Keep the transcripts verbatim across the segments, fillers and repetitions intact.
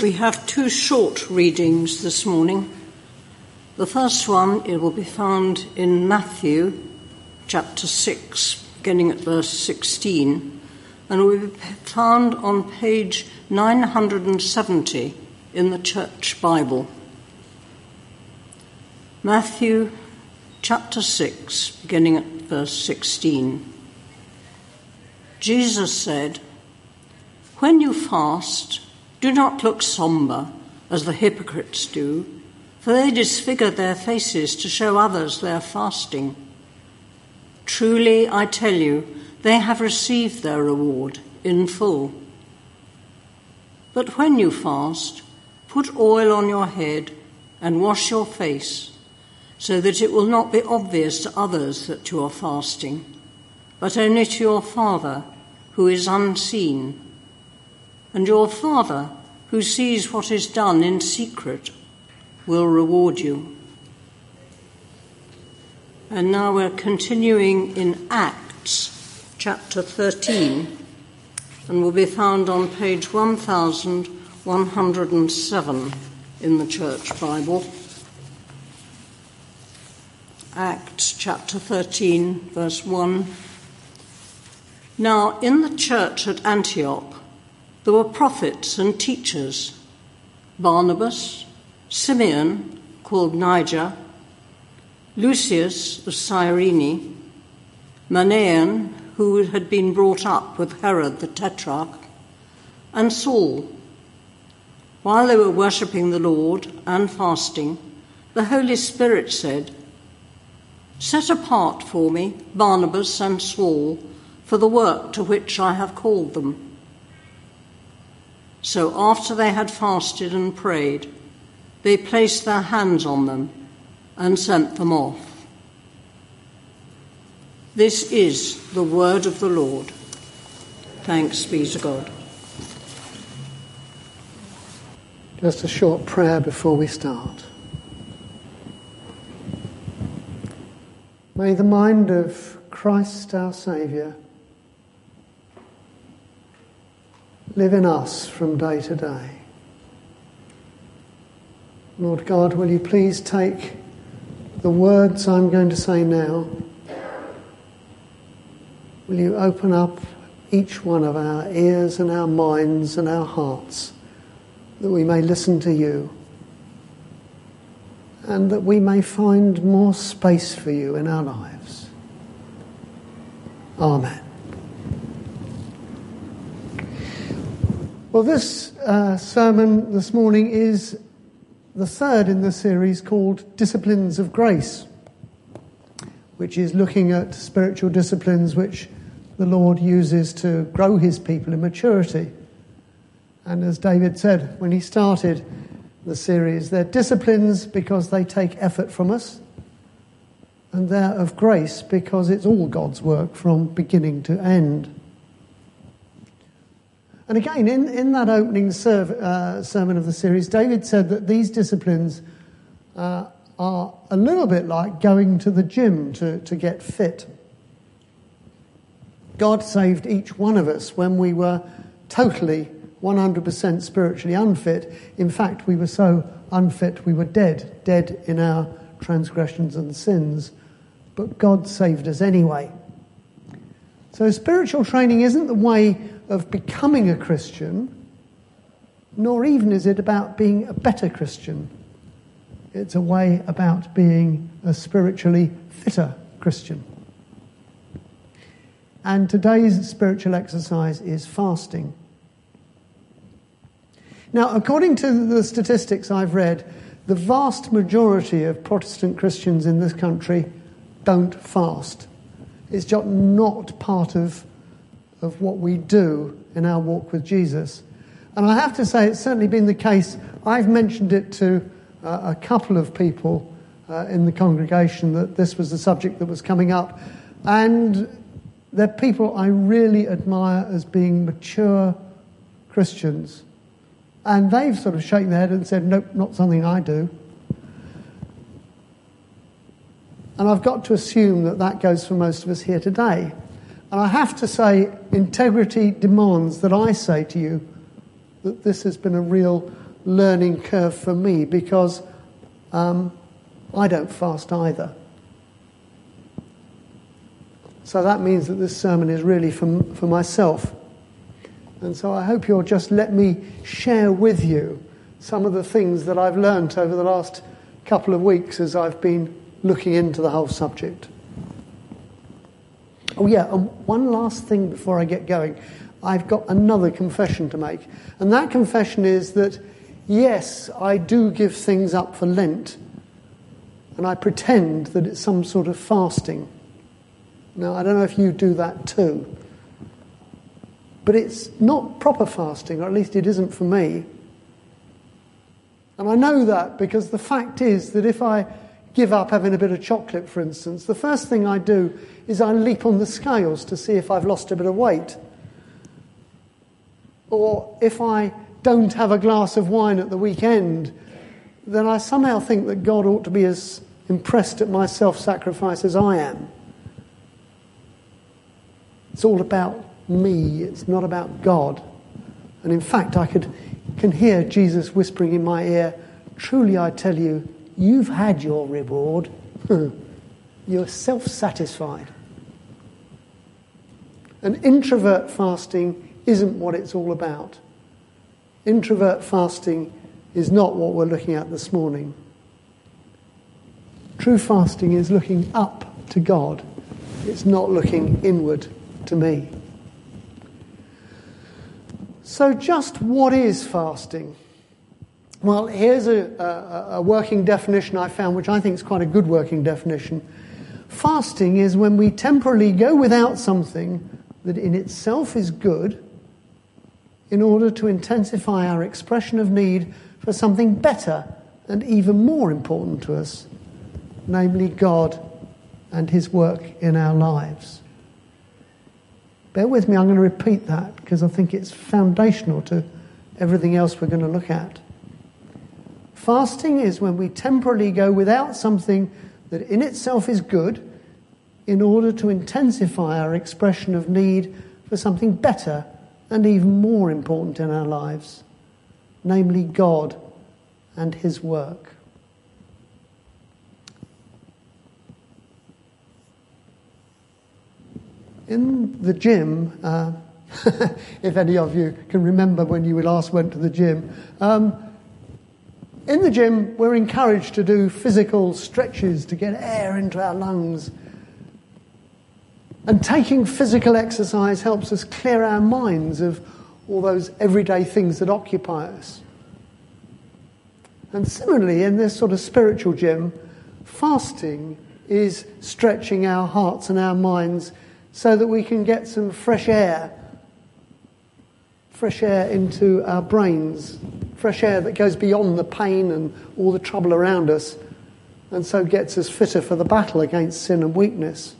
We have two short readings this morning. The first one, it will be found in Matthew chapter six, beginning at verse sixteen, and will be found on page nine hundred seventy in the Church Bible. Matthew chapter six, beginning at verse sixteen. Jesus said, "When you fast, do not look sombre, as the hypocrites do, for they disfigure their faces to show others they are fasting. Truly, I tell you, they have received their reward in full. But when you fast, put oil on your head and wash your face, so that it will not be obvious to others that you are fasting, but only to your Father who is unseen. And your Father, who sees what is done in secret, will reward you." And now we're continuing in Acts chapter thirteen, and will be found on page one thousand one hundred seven in the Church Bible. Acts chapter thirteen, verse one. "Now in the church at Antioch there were prophets and teachers, Barnabas, Simeon, called Niger, Lucius of Cyrene, Manaen, who had been brought up with Herod the Tetrarch, and Saul. While they were worshipping the Lord and fasting, the Holy Spirit said, 'Set apart for me Barnabas and Saul for the work to which I have called them.' So after they had fasted and prayed, they placed their hands on them and sent them off." This is the word of the Lord. Thanks be to God. Just a short prayer before we start. May the mind of Christ our Saviour live in us from day to day. Lord God, will you please take the words I'm going to say now? Will you open up each one of our ears and our minds and our hearts, that we may listen to you, and that we may find more space for you in our lives. Amen. Well, this uh, sermon this morning is the third in the series called Disciplines of Grace, which is looking at spiritual disciplines which the Lord uses to grow his people in maturity. And as David said when he started the series, they're disciplines because they take effort from us, and they're of grace because it's all God's work from beginning to end. And again, in, in that opening serv- uh, sermon of the series, David said that these disciplines uh, are a little bit like going to the gym to, to get fit. God saved each one of us when we were totally one hundred percent spiritually unfit. In fact, we were so unfit we were dead, dead in our transgressions and sins. But God saved us anyway. So spiritual training isn't the way of becoming a Christian, nor even is it about being a better Christian. It's a way about being a spiritually fitter Christian. And today's spiritual exercise is fasting. Now, according to the statistics I've read, the vast majority of Protestant Christians in this country don't fast. It's just not part of of what we do in our walk with Jesus. And I have to say, it's certainly been the case. I've mentioned it to uh, a couple of people uh, in the congregation that this was the subject that was coming up. And they're people I really admire as being mature Christians. And they've sort of shaken their head and said, nope, not something I do. And I've got to assume that that goes for most of us here today. And I have to say, integrity demands that I say to you that this has been a real learning curve for me because um, I don't fast either. So that means that this sermon is really for, for myself. And so I hope you'll just let me share with you some of the things that I've learnt over the last couple of weeks as I've been looking into the whole subject. Oh yeah, and one last thing before I get going. I've got another confession to make. And that confession is that, yes, I do give things up for Lent. And I pretend that it's some sort of fasting. Now, I don't know if you do that too. But it's not proper fasting, or at least it isn't for me. And I know that because the fact is that if I give up having a bit of chocolate, for instance, the first thing I do is I leap on the scales to see if I've lost a bit of weight. Or if I don't have a glass of wine at the weekend, then I somehow think that God ought to be as impressed at my self-sacrifice as I am. It's all about me, it's not about God. And in fact, I could can hear Jesus whispering in my ear, "Truly I tell you, you've had your reward." You're self-satisfied. And introvert fasting isn't what it's all about. Introvert fasting is not what we're looking at this morning. True fasting is looking up to God. It's not looking inward to me. So just what is fasting? Well, here's a, a, a working definition I found, which I think is quite a good working definition. Fasting is when we temporarily go without something that in itself is good in order to intensify our expression of need for something better and even more important to us, namely God and his work in our lives. Bear with me, I'm going to repeat that because I think it's foundational to everything else we're going to look at. Fasting is when we temporarily go without something that in itself is good in order to intensify our expression of need for something better and even more important in our lives, namely God and his work. In the gym, uh, if any of you can remember when you last went to the gym, um, in the gym we're encouraged to do physical stretches to get air into our lungs. And taking physical exercise helps us clear our minds of all those everyday things that occupy us. And similarly, in this sort of spiritual gym, fasting is stretching our hearts and our minds so that we can get some fresh air, fresh air into our brains, fresh air that goes beyond the pain and all the trouble around us, and so gets us fitter for the battle against sin and weakness.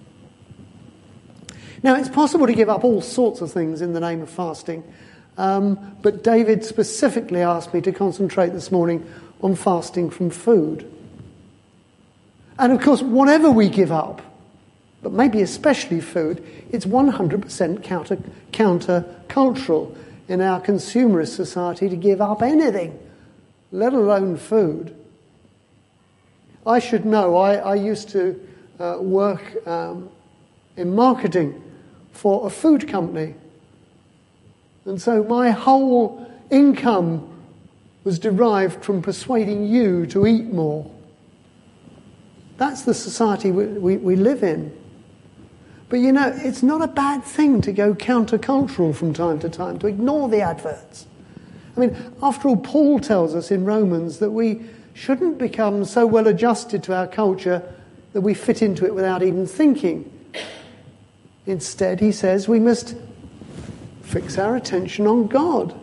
Now, it's possible to give up all sorts of things in the name of fasting, um, but David specifically asked me to concentrate this morning on fasting from food. And of course, whatever we give up, but maybe especially food, it's one hundred percent counter, counter-cultural in our consumerist society to give up anything, let alone food. I should know, I, I used to uh, work um, in marketing for a food company. And so my whole income was derived from persuading you to eat more. That's the society we, we, we live in. But you know, it's not a bad thing to go countercultural from time to time, to ignore the adverts. I mean, after all, Paul tells us in Romans that we shouldn't become so well adjusted to our culture that we fit into it without even thinking. Instead, he says we must fix our attention on God.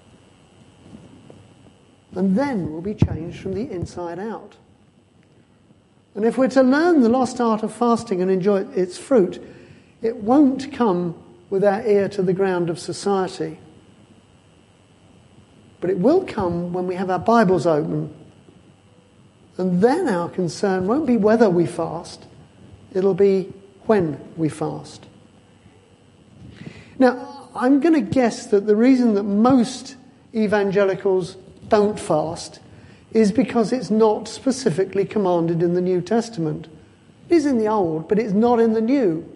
And then we'll be changed from the inside out. And if we're to learn the lost art of fasting and enjoy its fruit, it won't come with our ear to the ground of society. But it will come when we have our Bibles open. And then our concern won't be whether we fast, it'll be when we fast. Now, I'm going to guess that the reason that most evangelicals don't fast is because it's not specifically commanded in the New Testament. It is in the Old, but it's not in the New.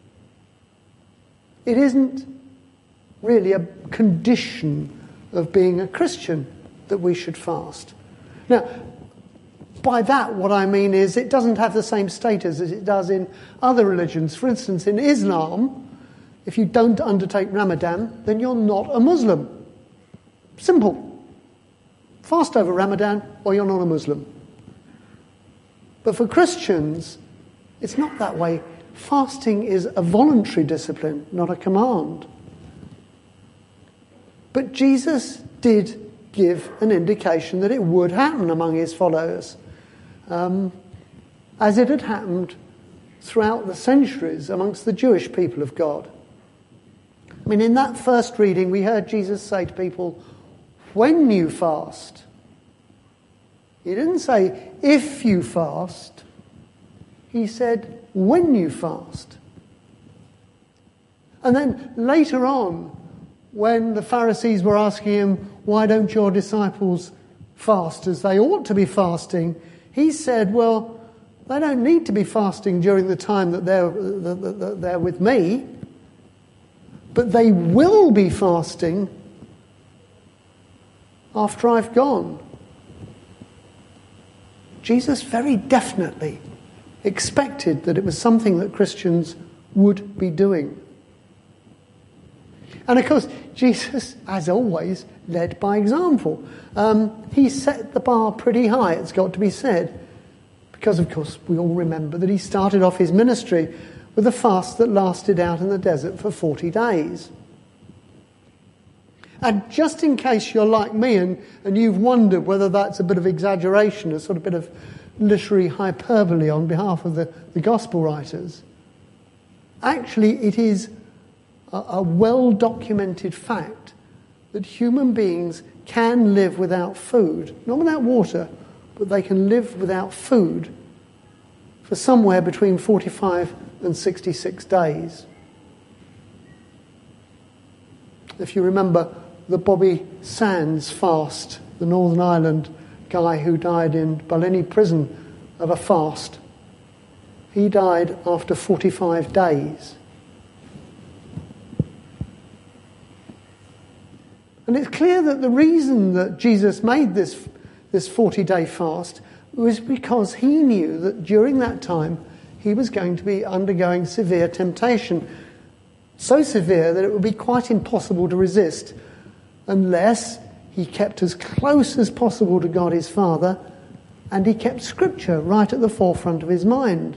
It isn't really a condition of being a Christian that we should fast. Now, by that what I mean is it doesn't have the same status as it does in other religions. For instance, in Islam, if you don't undertake Ramadan, then you're not a Muslim. Simple. Fast over Ramadan or you're not a Muslim. But for Christians, it's not that way. Fasting is a voluntary discipline, not a command. But Jesus did give an indication that it would happen among his followers, um, as it had happened throughout the centuries amongst the Jewish people of God. I mean, in that first reading, we heard Jesus say to people, when you fast. He didn't say, if you fast. He said, when you fast. And then later on, when the Pharisees were asking him, why don't your disciples fast as they ought to be fasting? He said, well, they don't need to be fasting during the time that they're, that, that they're with me, but they will be fasting after I've gone. Jesus very definitely expected that it was something that Christians would be doing. And of course, Jesus, as always, led by example. Um, he set the bar pretty high, it's got to be said. Because, of course, we all remember that he started off his ministry with a fast that lasted out in the desert for forty days. And just in case you're like me and, and you've wondered whether that's a bit of exaggeration, a sort of bit of literary hyperbole on behalf of the, the gospel writers, actually it is a, a well-documented fact that human beings can live without food, not without water, but they can live without food for somewhere between forty-five and sixty-six days. If you remember the Bobby Sands fast, the Northern Ireland guy who died in Ballinny prison of a fast, he died after forty-five days. And it's clear that the reason that Jesus made this, this forty-day fast was because he knew that during that time he was going to be undergoing severe temptation. So severe that it would be quite impossible to resist unless he kept as close as possible to God his Father and he kept Scripture right at the forefront of his mind.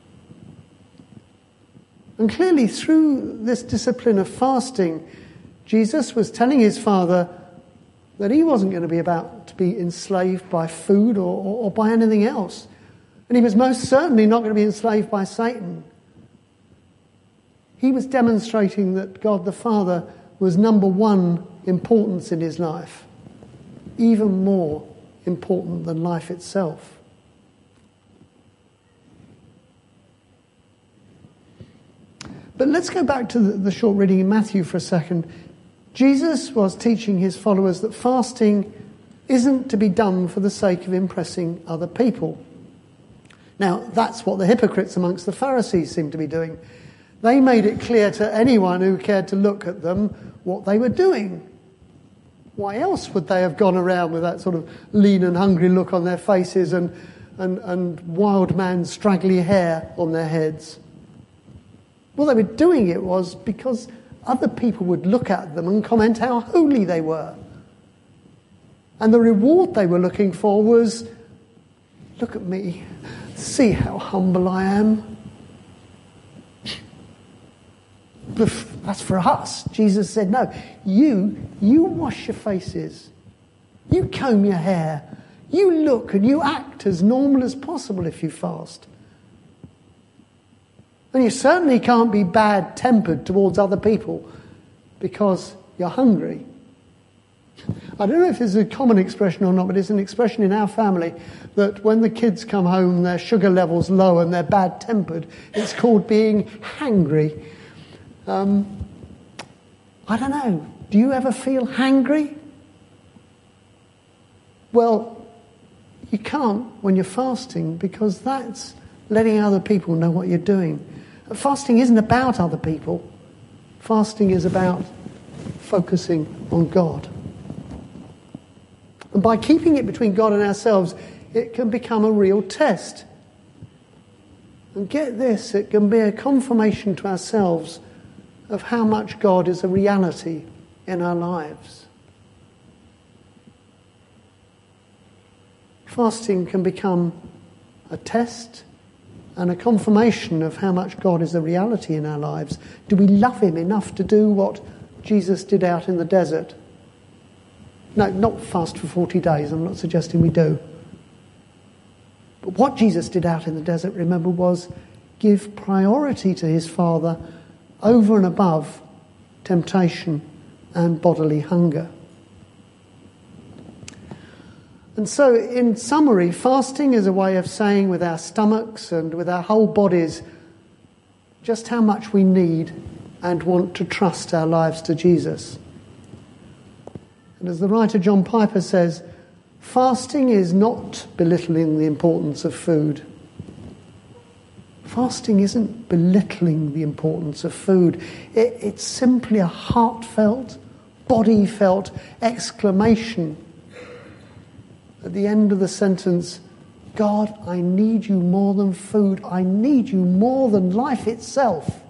And clearly through this discipline of fasting, Jesus was telling his Father that he wasn't going to be about to be enslaved by food or, or, or by anything else. And he was most certainly not going to be enslaved by Satan. He was demonstrating that God the Father was number one importance in his life, even more important than life itself. But let's go back to the, the short reading in Matthew for a second. Jesus was teaching his followers that fasting isn't to be done for the sake of impressing other people. Now, that's what the hypocrites amongst the Pharisees seemed to be doing. They made it clear to anyone who cared to look at them what they were doing. Why else would they have gone around with that sort of lean and hungry look on their faces and, and, and wild man straggly hair on their heads? What they were doing it was because other people would look at them and comment how holy they were. And the reward they were looking for was, look at me, see how humble I am. That's for us. Jesus said, no, you, you wash your faces. You comb your hair. You look and you act as normal as possible if you fast. And you certainly can't be bad-tempered towards other people because you're hungry. I don't know if this is a common expression or not, but it's an expression in our family that when the kids come home, their sugar level's low and they're bad-tempered, it's called being hangry. Um, I don't know. Do you ever feel hangry? Well, you can't when you're fasting, because that's letting other people know what you're doing. Fasting isn't about other people. Fasting is about focusing on God. And by keeping it between God and ourselves, it can become a real test. And get this, it can be a confirmation to ourselves of how much God is a reality in our lives. Fasting can become a test and a confirmation of how much God is a reality in our lives. Do we love him enough to do what Jesus did out in the desert? No, not fast for forty days. I'm not suggesting we do. But what Jesus did out in the desert, remember, was give priority to his Father over and above temptation and bodily hunger. And so, in summary, fasting is a way of saying with our stomachs and with our whole bodies just how much we need and want to trust our lives to Jesus. And as the writer John Piper says, fasting is not belittling the importance of food. Fasting isn't belittling the importance of food. It, it's simply a heartfelt, body-felt exclamation at the end of the sentence, God, I need you more than food. I need you more than life itself.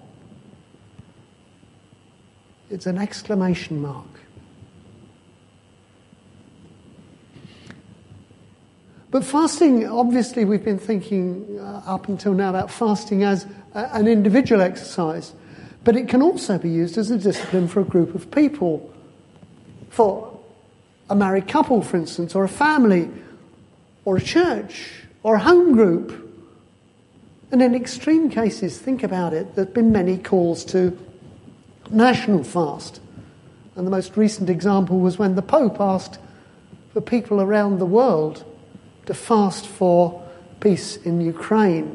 It's an exclamation mark. But fasting, obviously we've been thinking uh, up until now about fasting as a, an individual exercise. But it can also be used as a discipline for a group of people. For a married couple, for instance, or a family, or a church, or a home group. And in extreme cases, think about it, there have been many calls to national fast. And the most recent example was when the Pope asked for people around the world to fast for peace in Ukraine.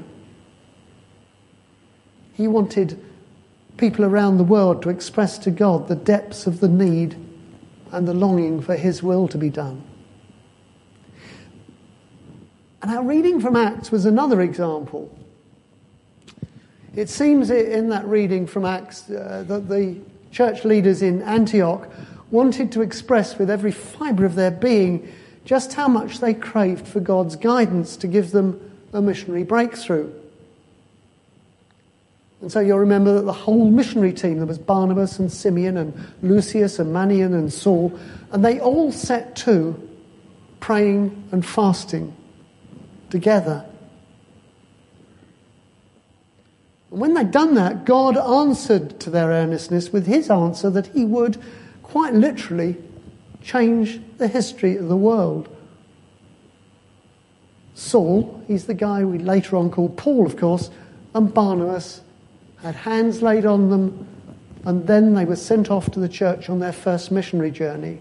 He wanted people around the world to express to God the depths of the need and the longing for his will to be done. And our reading from Acts was another example. It seems in that reading from Acts uh, that the church leaders in Antioch wanted to express with every fibre of their being just how much they craved for God's guidance to give them a missionary breakthrough. And so you'll remember that the whole missionary team, there was Barnabas and Simeon and Lucius and Manaen and Saul, and they all set to praying and fasting together. And when they'd done that, God answered to their earnestness with his answer that he would, quite literally, change the history of the world. Saul, he's the guy we later on called Paul, of course, and Barnabas had hands laid on them, and then they were sent off to the church on their first missionary journey.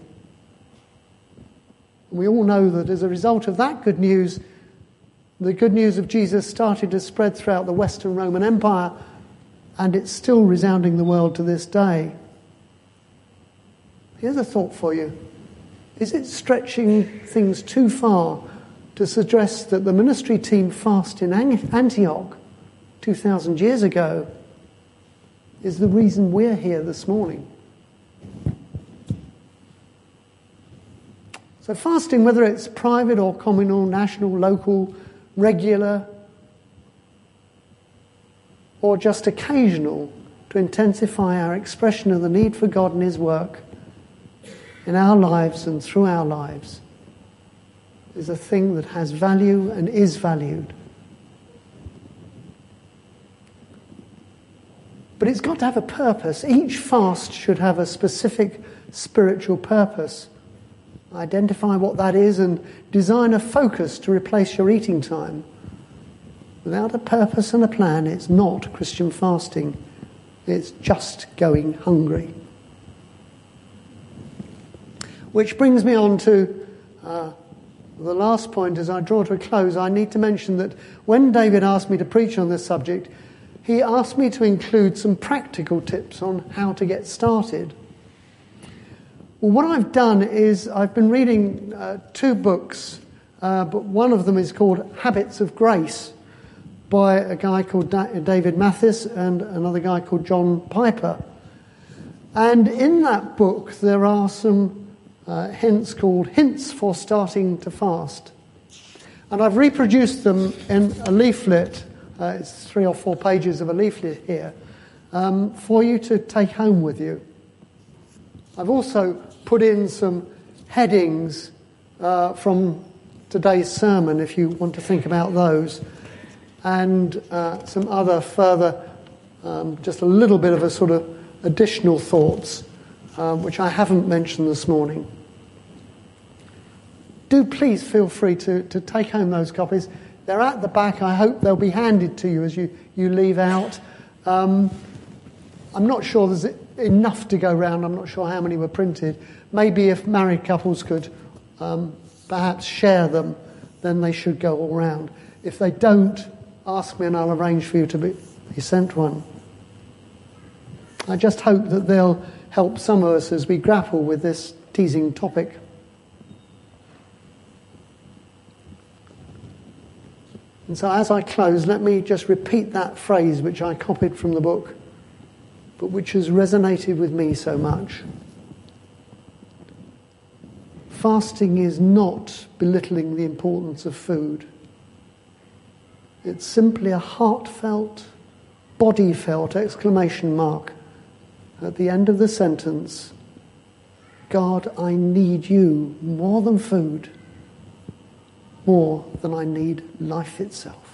And we all know that as a result of that good news, the good news of Jesus started to spread throughout the Western Roman Empire, and it's still resounding the world to this day. Here's a thought for you. Is it stretching things too far to suggest that the ministry team fast in Antioch two thousand years ago is the reason we're here this morning? So fasting, whether it's private or communal, national, local, regular, or just occasional, to intensify our expression of the need for God and his work in our lives and through our lives, is a thing that has value and is valued. But it's got to have a purpose. Each fast should have a specific spiritual purpose. Identify what that is and design a focus to replace your eating time. Without a purpose and a plan, it's not Christian fasting. It's just going hungry. Which brings me on to uh, the last point. As I draw to a close, I need to mention that when David asked me to preach on this subject, he asked me to include some practical tips on how to get started. Well, what I've done is I've been reading uh, two books, uh, but one of them is called Habits of Grace by a guy called da- David Mathis and another guy called John Piper. And in that book there are some uh, hints called Hints for Starting to Fast. And I've reproduced them in a leaflet, uh, it's three or four pages of a leaflet here, um, for you to take home with you. I've also put in some headings uh, from today's sermon, if you want to think about those, and uh, some other further, um, just a little bit of a sort of additional thoughts, uh, which I haven't mentioned this morning. Do please feel free to, to take home those copies. They're at the back. I hope they'll be handed to you as you, you leave out. Um, I'm not sure there's enough to go round. I'm not sure how many were printed. Maybe if married couples could um, perhaps share them, then they should go all round. If they don't, ask me and I'll arrange for you to be, be sent one. I just hope that they'll help some of us as we grapple with this teasing topic. And so as I close, let me just repeat that phrase which I copied from the book, but which has resonated with me so much. Fasting is not belittling the importance of food. It's simply a heartfelt, body-felt exclamation mark at the end of the sentence, God, I need you more than food, more than I need life itself.